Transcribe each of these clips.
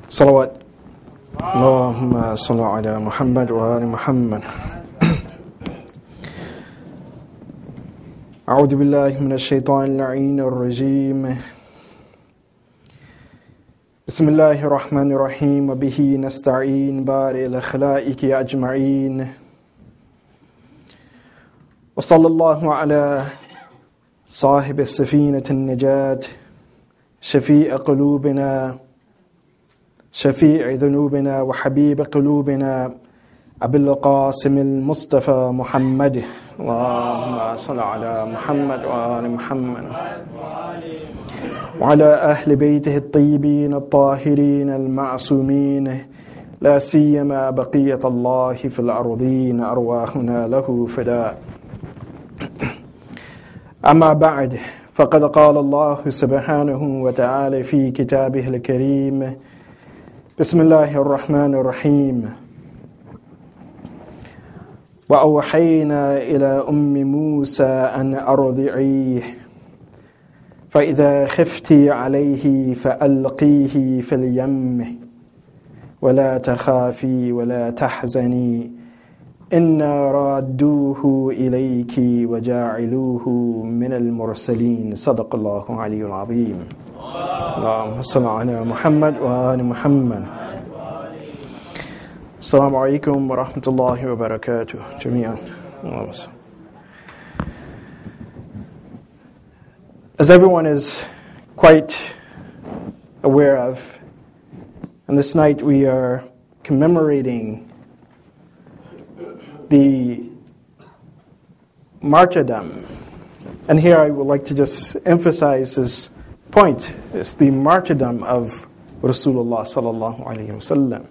صلوات اللهم صل على محمد وآل محمد. أعوذ بالله من الشيطان اللعين الرجيم. بسم الله الرحمن الرحيم وبه نستعين بارئ الخلائق أجمعين. وصلى الله على صاحب السفينة النجاة شفيع قلوبنا شفيع ذنوبنا وحبيب قلوبنا أبي القاسم المصطفى محمد. اللهم صل على محمد وآل محمد وعلى أهل بيته الطيبين الطاهرين المعصومين، لا سيما بقية الله في الأرضين، أرواحنا له فداء. أما بعد، فقد قال الله سبحانه وتعالى في كتابه الكريم: بسم الله الرحمن الرحيم. وأوحينا إلى أم موسى أن أرضعيه، فإذا خفتي عليه فألقيه في اليم ولا تخافي ولا تحزني إنا رادوه إليك وجاعلوه من المرسلين. صدق الله العلي العظيم. اللهم صل على محمد وآل محمد. السلام عليكم ورحمة الله وبركاته جميعا. As everyone is quite aware of, on this night we are commemorating the martyrdom. And here I would like to just emphasize this point. It's the martyrdom of Rasulullah sallallahu alayhi wa sallam.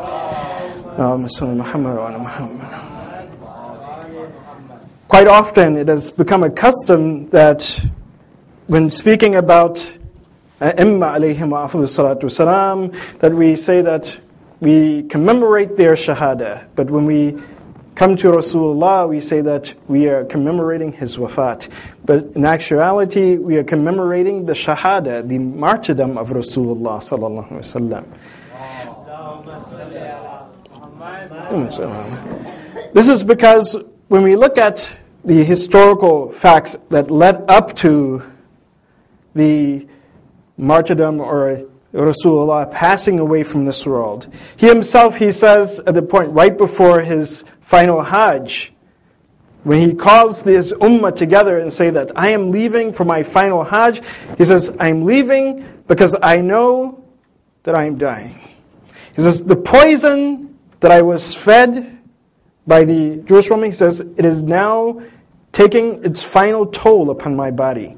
Quite often it has become a custom that when speaking about Imma alayhim wa afdhu salatu wasalam, that we say that we commemorate their shahada. But when we come to Rasulullah, we say that we are commemorating his wafat. But in actuality, we are commemorating the shahada, the martyrdom of Rasulullah sallallahu alaihi wasallam. This is because when we look at the historical facts that led up to the martyrdom or Rasulullah passing away from this world, he himself, he says at the point right before his final Hajj, when he calls his ummah together and say that I am leaving for my final Hajj, he says, I am leaving because I know that I am dying. He says, the poison that I was fed by the Jewish woman, he says, it is now taking its final toll upon my body.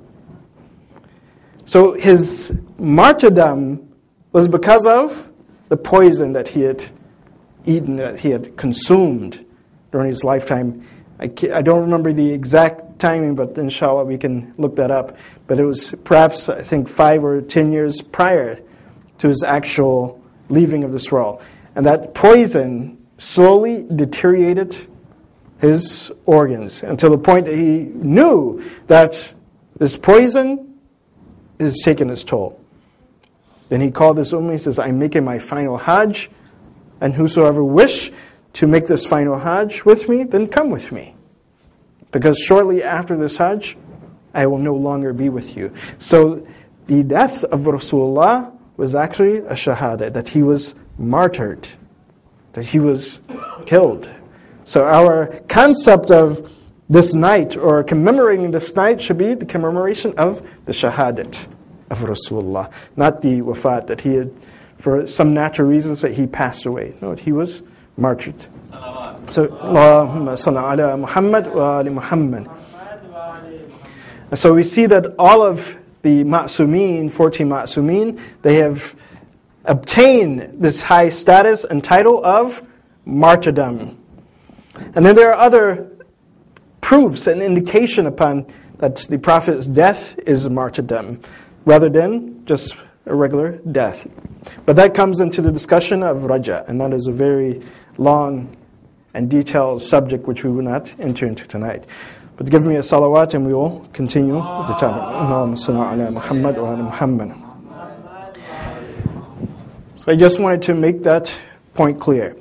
So his martyrdom was because of the poison that he had eaten, that he had consumed during his lifetime. I don't remember the exact timing, but inshallah we can look that up. But it was perhaps, I think, 5 or 10 years prior to his actual leaving of this world. And that poison slowly deteriorated his organs until the point that he knew that this poison is taking its toll. Then he called this ummah, he says, I'm making my final Hajj, and whosoever wish to make this final Hajj with me, then come with me. Because shortly after this Hajj, I will no longer be with you. So the death of Rasulullah was actually a shahada, that he was martyred, that he was killed. So our concept of this night, or commemorating this night, should be the commemoration of the shahadat of Rasulullah, not the wafat, that he had, for some natural reasons, that he passed away. No, he was martyred. So, Allahumma salli ala Muhammad wa ali Muhammad. And so we see that all of the ma'sumin, 14 ma'sumin, they have obtained this high status and title of martyrdom. And then there are other proofs and indication upon that the Prophet's death is martyrdom, rather than just a regular death. But that comes into the discussion of Raja, and that is a very long and detailed subject which we will not enter into tonight. But give me a salawat and we will continue with the topic. Allahumma salli ala Muhammad wa ala Muhammad. So I just wanted to make that point clear.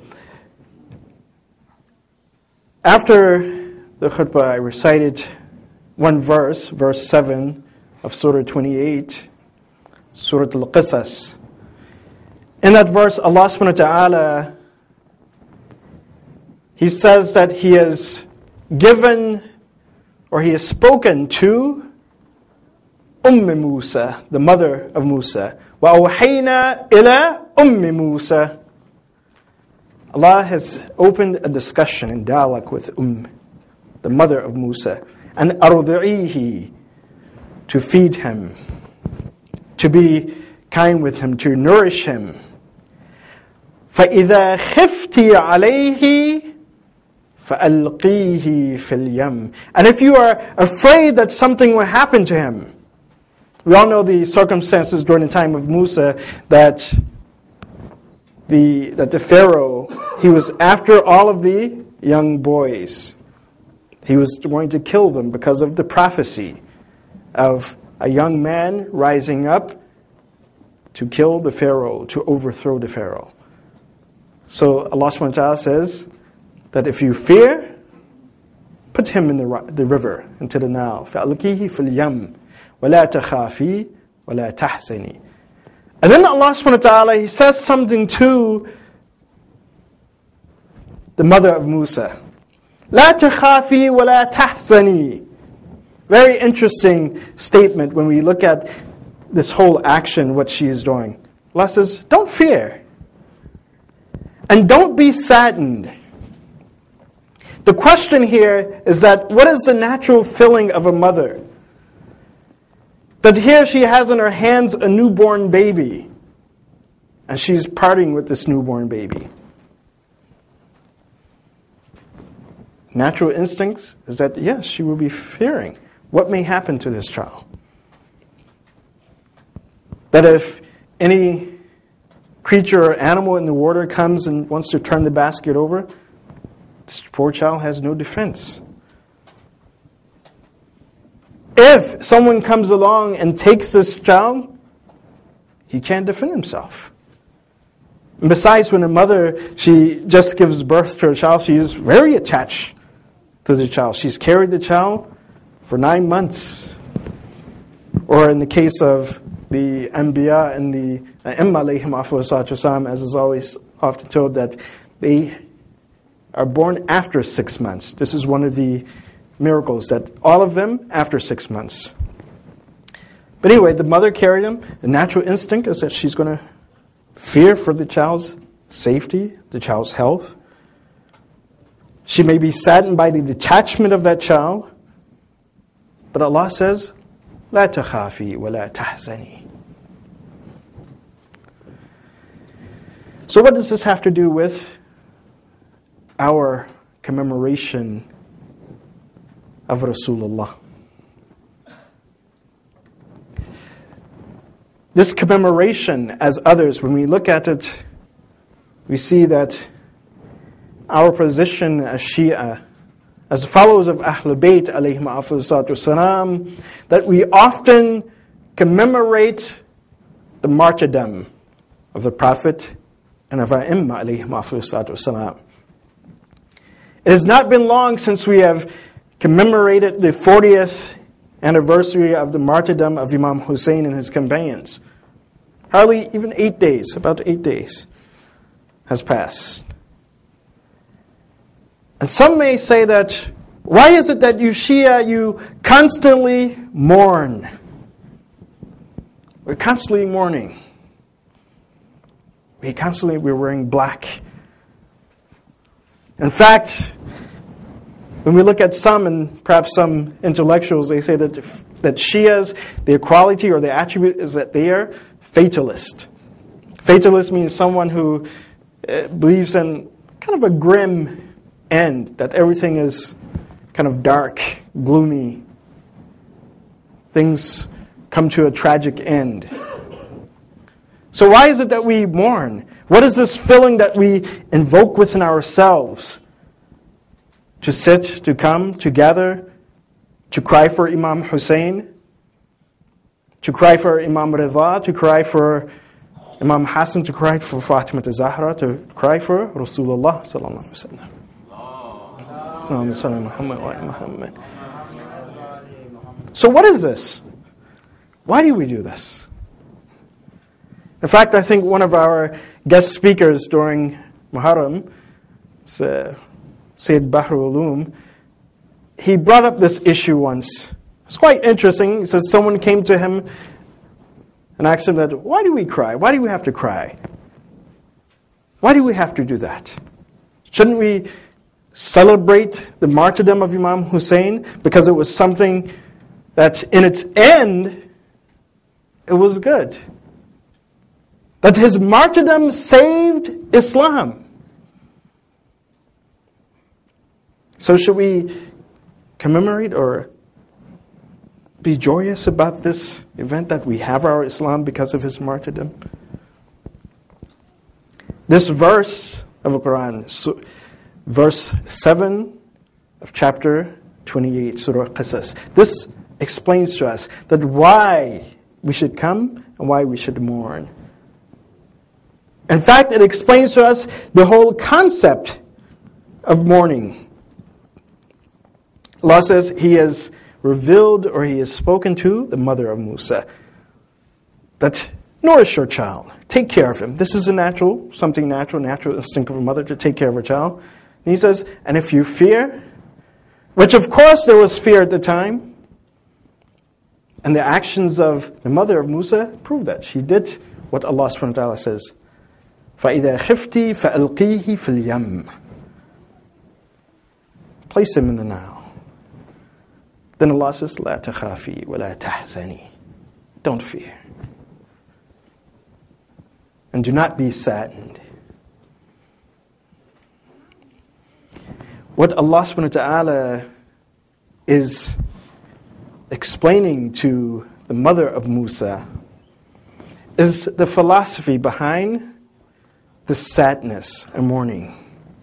After the khutbah, I recited one verse, verse 7 of Surah 28, Surah Al-Qasas. In that verse, Allah subhanahu wa ta'ala, He says that He has given, or He has spoken to Musa, the mother of Musa. وَأَوْحَيْنَا إِلَىٰ Musa. Allah has opened a discussion and dialogue with the mother of Musa. And أَرْضِعِيهِ, to feed him, to be kind with him, to nourish him. فَإِذَا خِفْتِ عَلَيْهِ فَأَلْقِيهِ فِي الْيَمِّ. And if you are afraid that something will happen to him, we all know the circumstances during the time of Musa, that the Pharaoh, he was after all of the young boys. He was going to kill them because of the prophecy of a young man rising up to kill the Pharaoh, to overthrow the Pharaoh. So Allah subhanahu wa ta'ala says that if you fear, put him in the river, into the Nile. فَأَلْقِيهِ فِي الْيَمِّ وَلَا تَخَافِي وَلَا تَحْزَنِي. And then Allah subhanahu wa ta'ala, He says something to the mother of Musa. لَا تَخَافِي وَلَا تَحْزَنِي. Very interesting statement when we look at this whole action, what she is doing. Allah says, don't fear. And don't be saddened. The question here is that, what is the natural feeling of a mother? That here she has in her hands a newborn baby, and she's parting with this newborn baby. Natural instincts is that, yes, she will be fearing what may happen to this child. That if any creature or animal in the water comes and wants to turn the basket over, this poor child has no defense. If someone comes along and takes this child, he can't defend himself. And besides, when a mother, she just gives birth to a child, she is very attached to the child. She's carried the child for 9 months. Or in the case of the Anbiya and the Imma alayhim afwa, as is always often told, that they are born after 6 months. This is one of the miracles, that all of them after 6 months. But anyway, the mother carried him. The natural instinct is that she's going to fear for the child's safety, the child's health. She may be saddened by the detachment of that child. But Allah says, لا تخافي ولا تحزني. So what does this have to do with our commemoration of Rasulullah? This commemoration, as others, when we look at it, we see that our position as Shia, as followers of Ahlul Bayt alayhim afdal, that we often commemorate the martyrdom of the Prophet and of our Imma alayhim afdal. It has not been long since we have commemorated the 40th anniversary of the martyrdom of Imam Hussein and his companions. Hardly even 8 days, about 8 days has passed. And some may say that, why is it that you Shia, you constantly mourn? We're constantly mourning. We're wearing black. In fact, when we look at some, and perhaps some intellectuals, they say that Shias, their quality or their attribute is that they are fatalist. Fatalist means someone who believes in kind of a grim end, that everything is kind of dark, gloomy. Things come to a tragic end. So why is it that we mourn? What is this feeling that we invoke within ourselves? To sit, to come, to gather, to cry for Imam Hussein, to cry for Imam Rida, to cry for Imam Hassan to cry for Fatima Zahra, to cry for Rasulullah sallallahu alaihi wasallam. So what is this? Why do we do this? In fact, I think one of our guest speakers during Muharram, Sayyid Bahrul Ulum, he brought up this issue once. It's quite interesting. He says someone came to him and asked him that, why do we cry? Why do we have to cry? Why do we have to do that? Shouldn't we celebrate the martyrdom of Imam Hussein because it was something that in its end, it was good? That his martyrdom saved Islam. So should we commemorate or be joyous about this event that we have our Islam because of his martyrdom? This verse of the Quran, verse 7 of chapter 28, Surah Qasas, this explains to us that why we should come and why we should mourn. In fact, it explains to us the whole concept of mourning. Allah says He has revealed or He has spoken to the mother of Musa that nourish your child, take care of him. This is something natural instinct of a mother to take care of her child. And He says, and if you fear, which of course there was fear at the time, and the actions of the mother of Musa prove that. She did what Allah subhanahu wa ta'ala says, فَإِذَا خِفْتِ فَأَلْقِيهِ فِي الْيَمِّ. Place him in the Nile. Then Allah says, لَا تَخَافِي وَلَا تَحْزَنِي. Don't fear. And do not be saddened. What Allah subhanahu wa ta'ala is explaining to the mother of Musa is the philosophy behind the sadness and mourning.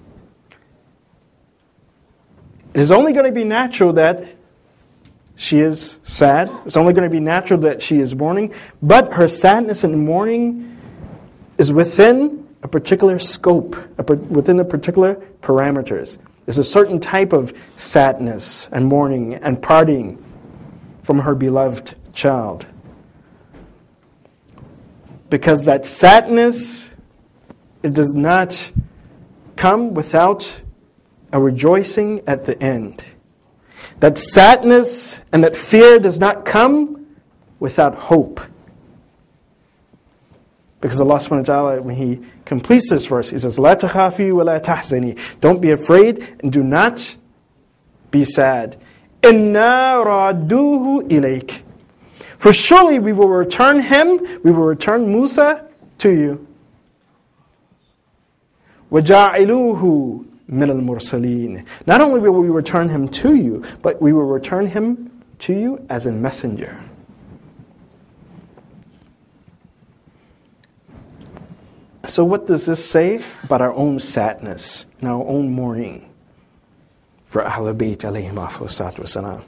It is only going to be natural that she is sad. It's only going to be natural that she is mourning. But her sadness and mourning is within a particular scope, within a particular parameters. There's a certain type of sadness and mourning and parting from her beloved child. Because that sadness, it does not come without a rejoicing at the end. That sadness and that fear does not come without hope. Because Allah subhanahu wa ta'ala, when He completes this verse, He says, لَا تَخَافِي وَلَا تَحْزَنِي. Don't be afraid and do not be sad. إِنَّا رَادُوهُ إِلَيْكَ. For surely we will return him, we will return Musa to you. وَجَاعِلُوهُ مِنَ الْمُرْسَلِينَ. Not only will we return him to you, but we will return him to you as a messenger. So what does this say about our own sadness and our own mourning for Ahlul Bayt alayhim afsalatu wasalam?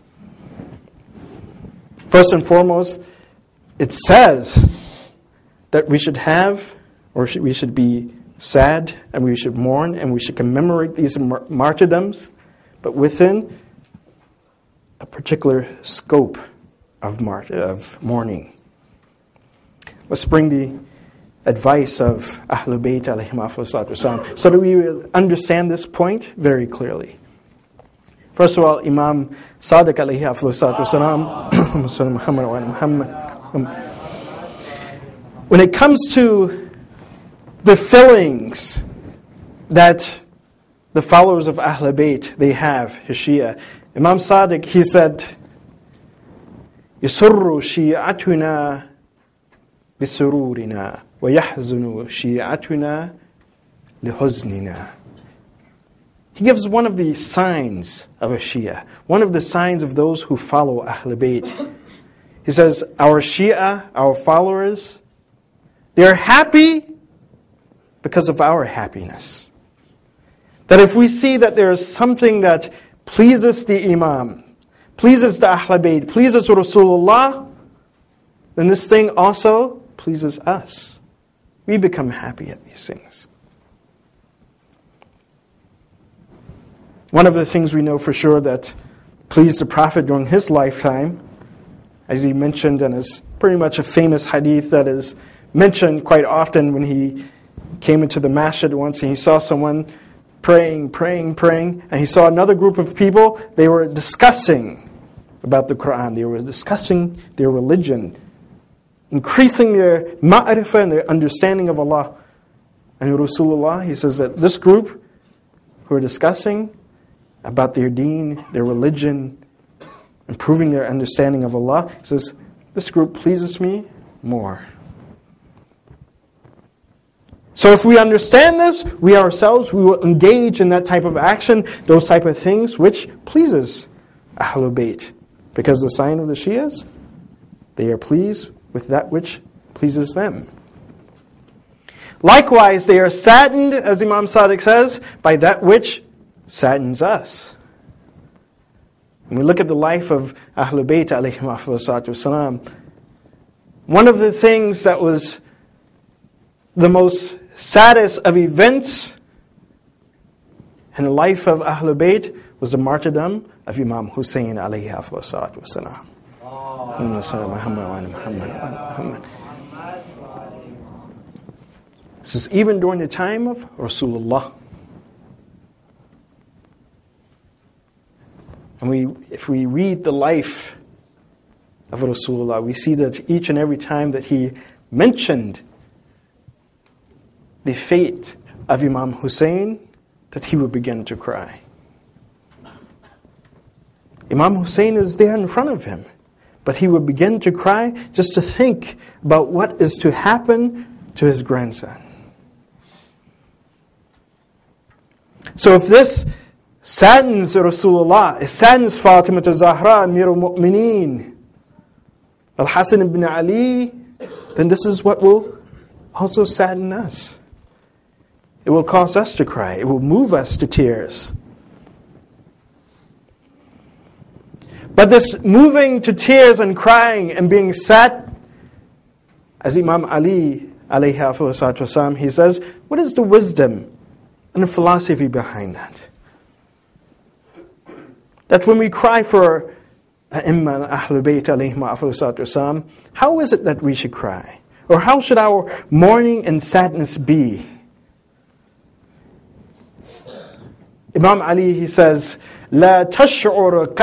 First and foremost, it says that we should have, or we should be sad, and we should mourn, and we should commemorate these martyrdoms, but within a particular scope of mourning. Let's bring the advice of Ahlul Bayt alayhim afsalatu wasalam so that we will understand this point very clearly. First of all, Imam Sadiq alayhi afsalatu wasalam, when it comes to the feelings that the followers of Ahlul Bayt, they have, his Shia, Imam Sadiq, he said, يَسُرُّ شِيعَتُنَا بِسُرُورِنَا وَيَحْزُنُ شِيعَتُنَا لِحُزْنِنَا. He gives one of the signs of a Shia, one of the signs of those who follow Ahlul Bayt. He says, our Shia, our followers, they're happy because of our happiness. That if we see that there is something that pleases the Imam, pleases the Ahlul Bayt, pleases Rasulullah, then this thing also pleases us. we become happy at these things. One of the things we know for sure that pleased the Prophet during his lifetime, as he mentioned, and is pretty much a famous hadith that is mentioned quite often, when he came into the masjid once and he saw someone praying, and he saw another group of people, they were discussing about the Quran, they were discussing their religion, increasing their ma'rifah and their understanding of Allah. And Rasulullah, he says that this group who are discussing about their deen, their religion, improving their understanding of Allah, he says, this group pleases me more. So if we understand this, we ourselves, we will engage in that type of action, those type of things which pleases Ahlul Bayt. Because the sign of the Shias, they are pleased with that which pleases them. Likewise, they are saddened, as Imam Sadiq says, by that which saddens us. When we look at the life of Ahlul Bayt alayhim afdalus wassalam, one of the things that was the most saddest of events in the life of Ahlul Bayt was the martyrdom of Imam Hussein alayhi afdalus wassalam. This is even during the time of Rasulullah. And if we read the life of Rasulullah, we see that each and every time that he mentioned the fate of Imam Hussein, that he would begin to cry. Imam Hussein is there in front of him, but he would begin to cry just to think about what is to happen to his grandson. So if this saddens Rasulullah, it saddens Fatima Zahra, Amir al-Mu'mineen, Al-Hasan ibn Ali, then this is what will also sadden us. It will cause us to cry. It will move us to tears. But this moving to tears and crying and being sad, as Imam Ali alayhi wasallam, he says, what is the wisdom and the philosophy behind that? That when we cry for A'imma Ahlul Bayt alayhim wasallam, how is it that we should cry? Or how should our mourning and sadness be? Imam Ali, he says, لا تشعر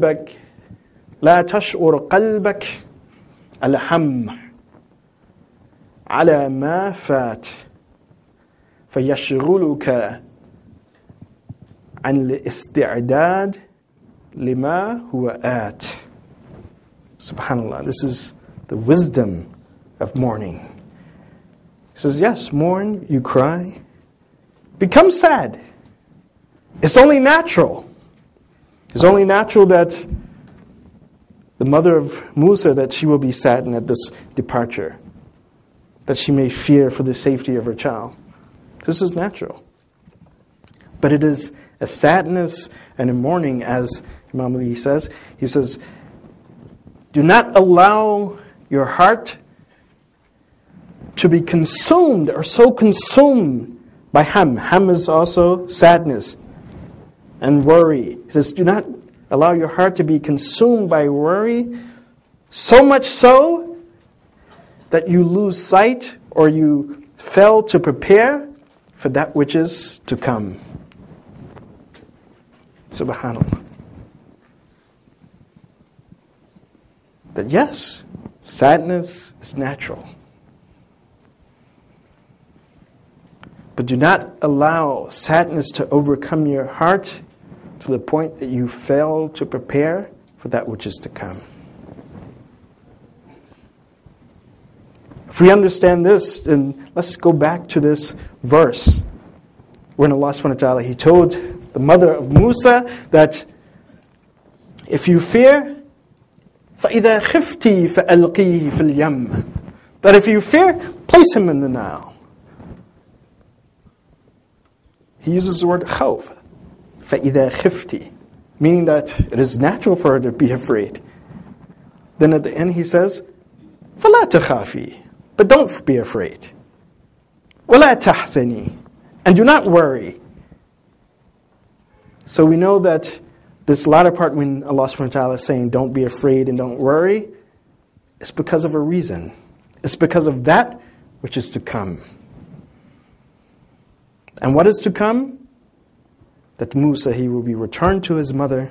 قلبك الهم على ما فات فيشغلك عن الاستعداد لما هو آت. Subhanallah, this is the wisdom of mourning. He says, yes, mourn, you cry, become sad. It's only natural. It's only natural that the mother of Musa, that she will be saddened at this departure, that she may fear for the safety of her child. This is natural. But it is a sadness and a mourning, as Imam Ali says. He says, do not allow your heart to be consumed or so consumed by ham. Ham is also sadness and worry. He says, do not allow your heart to be consumed by worry, so much so that you lose sight or you fail to prepare for that which is to come. Subhanallah. That yes, sadness is natural. But do not allow sadness to overcome your heart to the point that you fail to prepare for that which is to come. If we understand this, then let's go back to this verse when Allah subhanahu wa ta'ala, He told the mother of Musa that if you fear, فَإِذَا خِفْتِ فَأَلْقِيهِ فِي الْيَمِّ, that if you fear, place him in the Nile. He uses the word khawf, فَإِذَا خِفْتِ, meaning that it is natural for her to be afraid. Then at the end he says, فَلَا تَخَافِي, but don't be afraid. وَلَا تَحْزَنِي, and do not worry. So we know that this latter part when Allah subhanahu wa ta'ala is saying don't be afraid and don't worry, it's because of a reason. It's because of that which is to come. And what is to come? That Musa, he will be returned to his mother.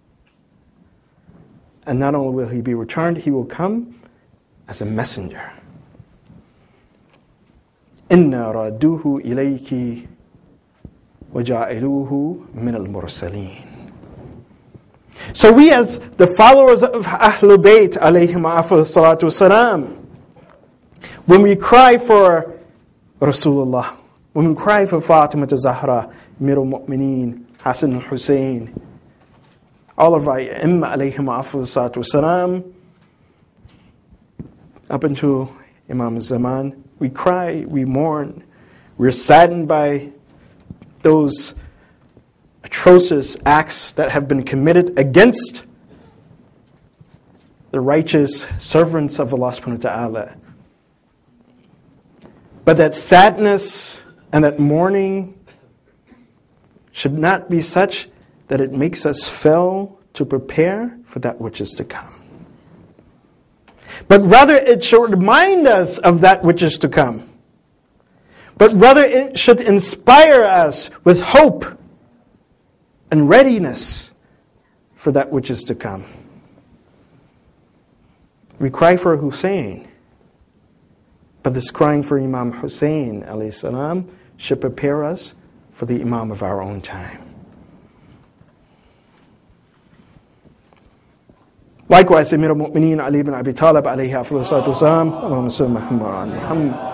And not only will he be returned, he will come as a messenger. إِنَّا رَادُوهُ إِلَيْكِ وَجَعِلُوهُ مِنَ الْمُرْسَلِينَ. So we as the followers of Ahlul Bayt alayhim afdal salatu wasalam, when we cry for Rasulullah, when we cry for Fatima Zahra, Amirul Mu'mineen, Hassan al-Hussein, all of our Imam alayhim afdal salatu wasalam, up until Imam Zaman, we cry, we mourn, we're saddened by those atrocious acts that have been committed against the righteous servants of Allah subhanahu wa ta'ala. But that sadness and that mourning should not be such that it makes us fail to prepare for that which is to come. But rather it should remind us of that which is to come. But rather it should inspire us with hope and readiness for that which is to come. We cry for Hussein, but this crying for Imam Hussein alayhi salam should prepare us for the Imam of our own time. Likewise, Amir al-Mu'mineen Ali ibn Abi Talib alayhi afdal salatu wasalam, Allahumma salli Muhammad Muhammad.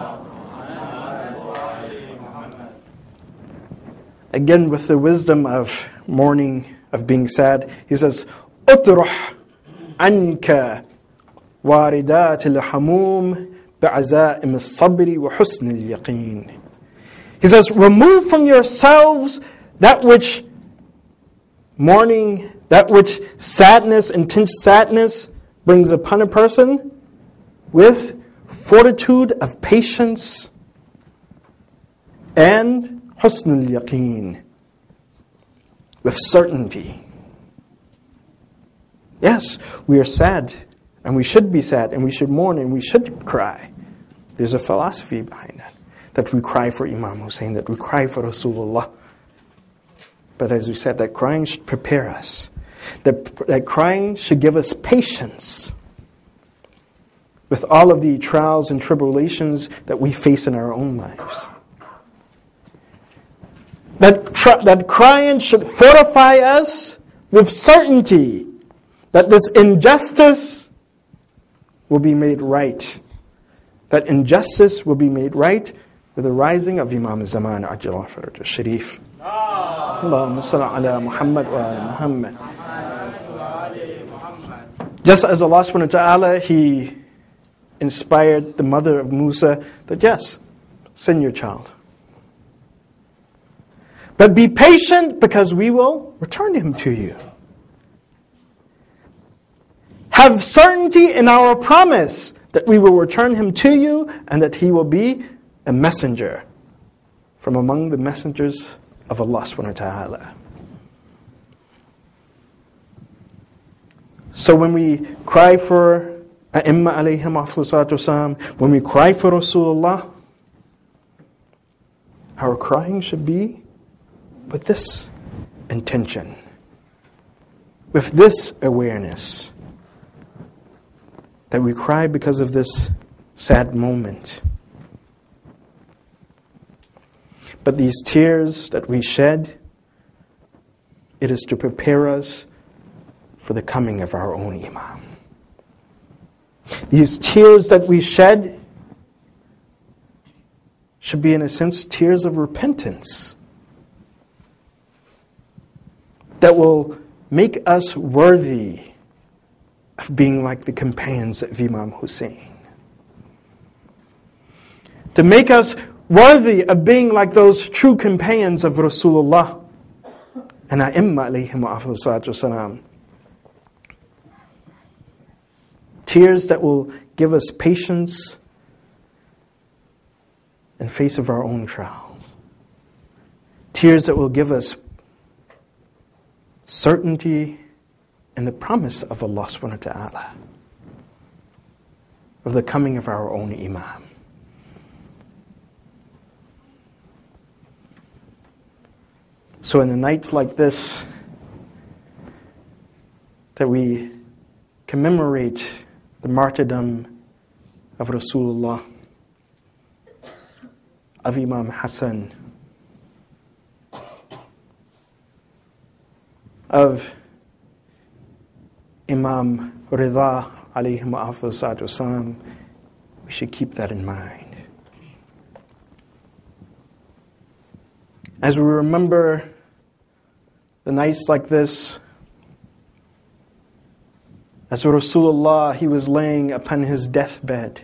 Again, with the wisdom of mourning, of being sad, he says, "Utruh anka waridat al-hamum bi'azaim al-sabri wa husn al-yaqeen." He says, remove from yourselves that which mourning, that which sadness, intense sadness brings upon a person with fortitude of patience and husn al-yaqeen, with certainty. Yes, we are sad, and we should be sad, and we should mourn, and we should cry. There's a philosophy behind that we cry for Imam Hussein, that we cry for Rasulullah. But as we said, that crying should prepare us. That crying should give us patience with all of the trials and tribulations that we face in our own lives. That crying should fortify us with certainty that this injustice will be made right. That injustice will be made right with the rising of Imam Zaman Ajal Faraj al-Sharif. Allahumma salli ala Muhammad wa ala Muhammad. Just as Allah subhanahu wa ta'ala, He inspired the mother of Musa that yes, send your child. But be patient because we will return him to you. Have certainty in our promise that we will return him to you and that he will be a messenger from among the messengers of Allah subhanahu wa ta'ala. So when we cry for A'imma alayhim afdal salatu wasalam, when we cry for Rasulullah, our crying should be with this intention, with this awareness, that we cry because of this sad moment. But these tears that we shed, it is to prepare us for the coming of our own Imam. These tears that we shed should be, in a sense, tears of repentance that will make us worthy of being like the companions of Imam Hussein. To make us worthy of being like those true companions of Rasulullah and A'imma alayhim afdal salatu wasalam. Tears that will give us patience in face of our own trials. Tears that will give us certainty in the promise of Allah subhanahu wa ta'ala, of the coming of our own Imam. So in a night like this, that we commemorate the martyrdom of Rasulullah, of Imam Hassan, of Imam Rida alayhi wasallam, we should keep that in mind. As we remember the nights like this, as Rasulullah, he was laying upon his deathbed,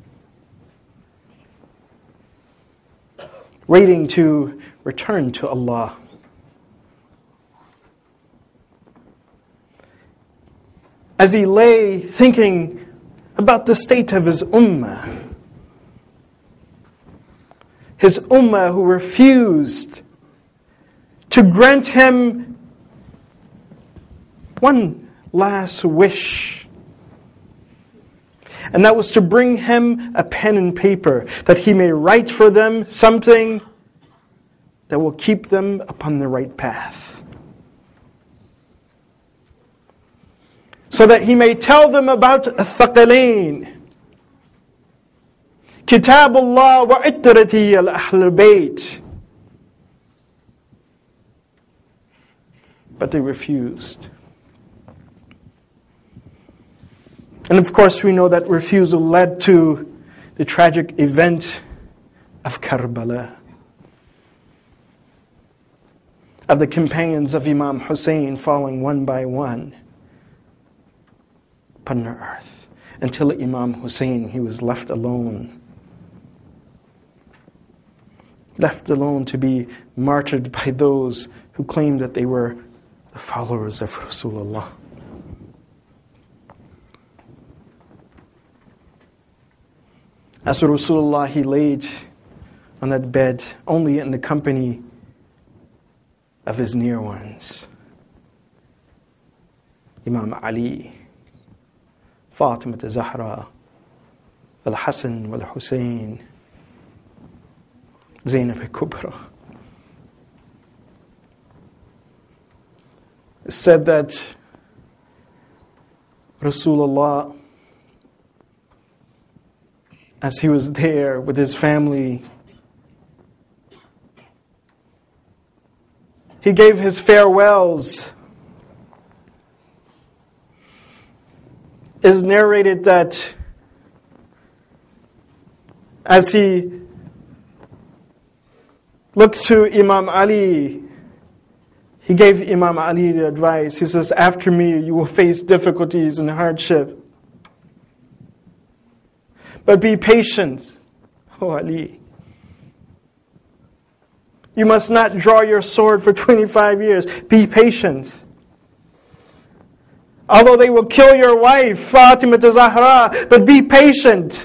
waiting to return to Allah. As he lay thinking about the state of his ummah who refused to grant him one last wish. And that was to bring him a pen and paper, that he may write for them something that will keep them upon the right path. So that he may tell them about الثقلين, كتاب الله وعترته الأهل البيت. But they refused. And of course we know that refusal led to the tragic event of Karbala, of the companions of Imam Hussein falling one by one upon the earth, until Imam Hussein, he was left alone to be martyred by those who claimed that they were the followers of Rasulullah. As Rasulullah, he laid on that bed only in the company of his near ones. Imam Ali, Fatima Zahra, Al-Hassan wal-Hussein, Zainab al-Kubra. It's said that Rasulullah, as he was there with his family, he gave his farewells. It is narrated that as he looked to Imam Ali, he gave Imam Ali the advice. He says, after me you will face difficulties and hardship, but be patient, O Ali. You must not draw your sword for 25 years. Be patient. Although they will kill your wife, Fatima Zahra, but be patient.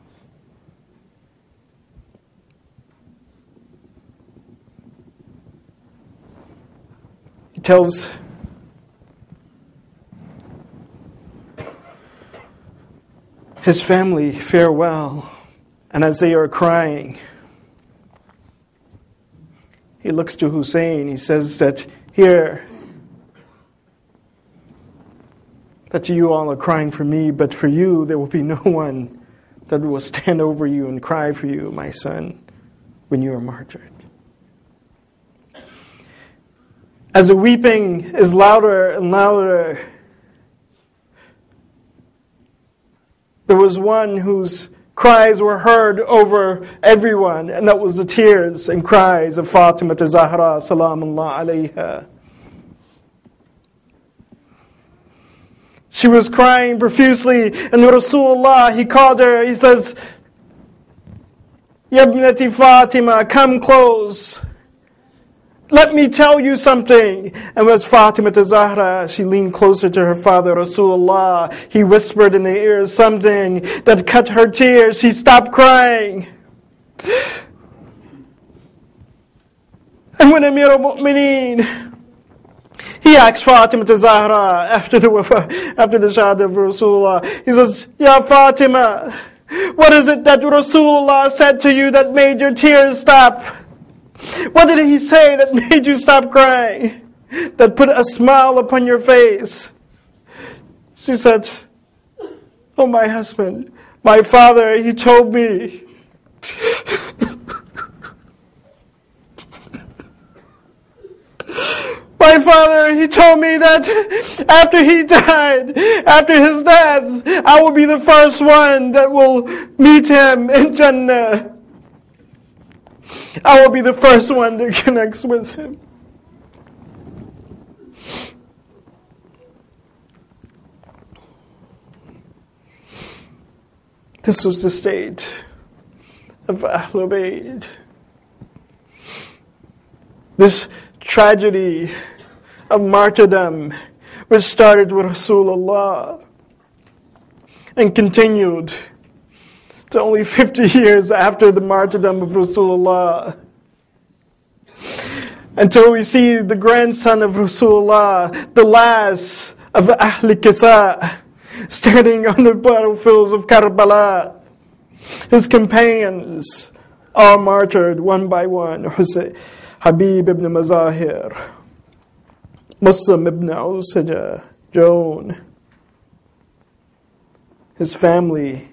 He tells his family farewell, and as they are crying, he looks to Hussein. He says that here, that you all are crying for me, but for you there will be no one that will stand over you and cry for you, my son, when you are martyred. As the weeping is louder and louder, there was one whose cries were heard over everyone, and that was the tears and cries of Fatima Zahra, salamullah alayha. She was crying profusely, and Rasulullah, he called her, he says, Yabnati Fatima, come close. Let me tell you something. And as Fatima Zahra, she leaned closer to her father, Rasulullah. He whispered in the ear something that cut her tears. She stopped crying. And when Amir al-Mu'mineen, he asked Fatima Zahra after the Shahada of Rasulullah, he says, Ya Fatima, what is it that Rasulullah said to you that made your tears stop? What did he say that made you stop crying? That put a smile upon your face? She said, oh my husband, my father, he told me my father, he told me that after he died, after his death, I will be the first one that will meet him in Jannah. I will be the first one that connects with him. This was the state of Ahlul Bayt. This tragedy of martyrdom, which started with Rasulullah and continued to only 50 years after the martyrdom of Rasulullah, until we see the grandson of Rasulullah, the last of Ahl Kisa, standing on the battlefields of Karbala. His companions are martyred one by one. Habib ibn Mazahir, Muslim ibn Usaja, Joan, his family,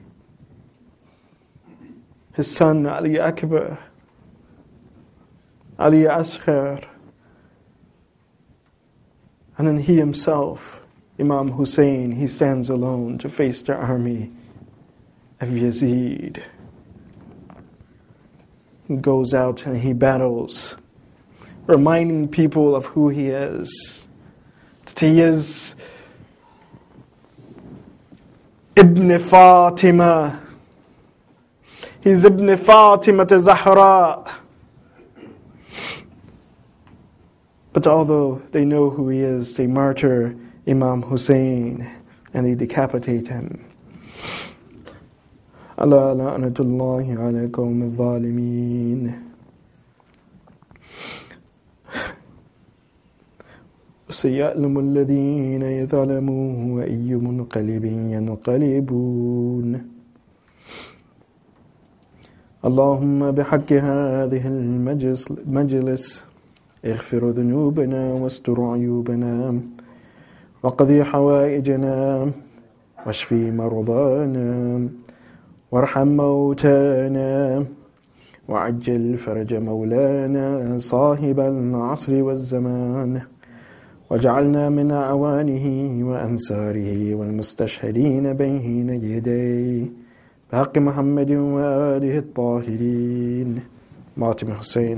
his son Ali Akbar, Ali Asghar, and then he himself, Imam Hussein, he stands alone to face the army of Yazid. He goes out and he battles, reminding people of who he is. That he is Ibn Fatima. He's Ibn Fatima Zahra. But although they know who he is, they martyr Imam Hussein and they decapitate him. Ala la'natullahi ala qawmi al-zalimin. سيعلم الذين يظلمون أي منقلب ينقلبون اللهم بحق هذه المجلس اغفر ذنوبنا واستر عيوبنا وقضي حوائجنا واشفي مرضانا وارحم موتانا وعجل فرج مولانا صاحب العصر والزمان واجعلنا من أعوانه وأنصاره والمستشهدين بين يديه بحق محمد وآله الطاهرين. Fatima Hussein.